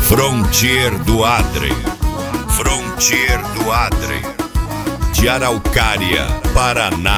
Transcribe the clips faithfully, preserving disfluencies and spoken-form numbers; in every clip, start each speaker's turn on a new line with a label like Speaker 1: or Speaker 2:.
Speaker 1: Frontier do Adre, Frontier do Adre, de Araucária, Paraná.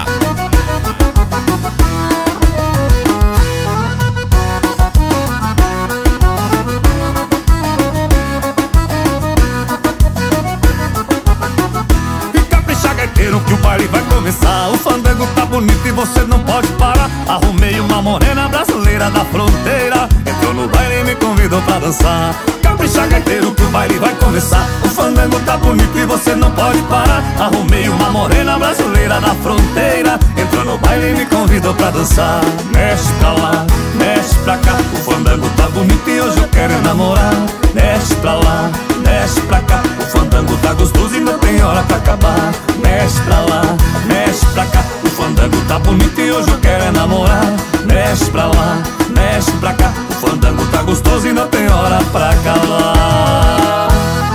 Speaker 2: Que o baile vai começar. O fandango tá bonito e você não pode parar. Arrumei uma morena brasileira da fronteira, entrou no baile e me convidou pra dançar. Capricha, gaiteiro, que o baile vai começar. O fandango tá bonito e você não pode parar. Arrumei uma morena brasileira da fronteira, entrou no baile e me convidou pra dançar. Mexe pra lá, mexe pra cá. O fandango tá bonito e hoje eu quero namorar. Mexe pra lá, mexe pra cá. O fandango tá gostoso e não tem hora pra acabar. Mexe pra lá, mexe pra cá. O fandango tá bonito e hoje eu quero namorar. Mexe pra lá, mexe pra cá. O fandango tá gostoso e não tem hora pra acabar.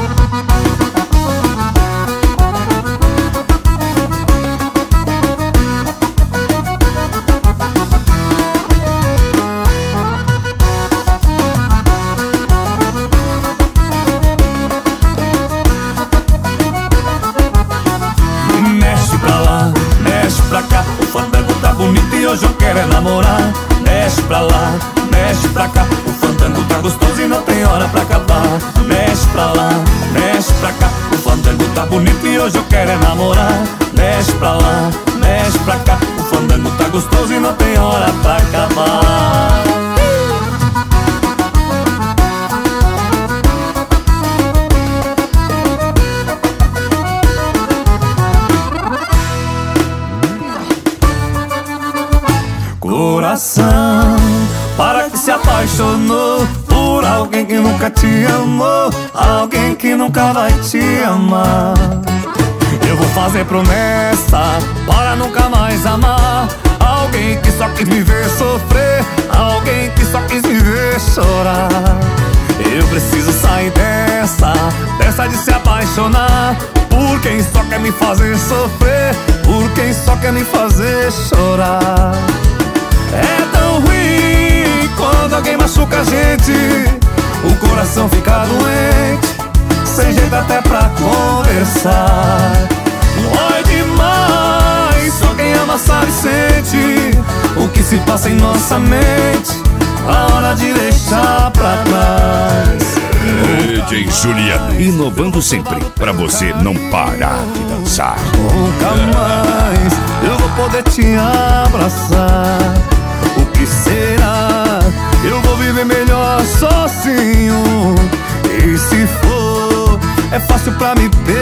Speaker 2: O fandango tá bonito e hoje eu quero é namorar. Mexe pra lá, mexe pra cá. O fandango tá gostoso e não tem hora pra acabar. Mexe pra lá, mexe pra cá. O fandango tá bonito e hoje eu quero é namorar. Mexe pra lá, mexe pra cá. O fandango tá gostoso e não tem hora pra acabar. Coração, para que se apaixonou por alguém que nunca te amou, alguém que nunca vai te amar. Eu vou fazer promessa para nunca mais amar alguém que só quis me ver sofrer, alguém que só quis me ver chorar. Eu preciso sair dessa, dessa de se apaixonar por quem só quer me fazer sofrer, por quem só quer me fazer chorar. É tão ruim quando alguém machuca a gente, o coração fica doente, sem jeito até pra conversar. Dói demais, só quem ama sabe e sente o que se passa em nossa mente, a hora de deixar pra trás.
Speaker 1: D J Juliano, inovando sempre, pra você não parar de dançar.
Speaker 2: Nunca mais eu vou poder te abraçar. O que será? Eu vou viver melhor sozinho. E se for, é fácil pra me perder.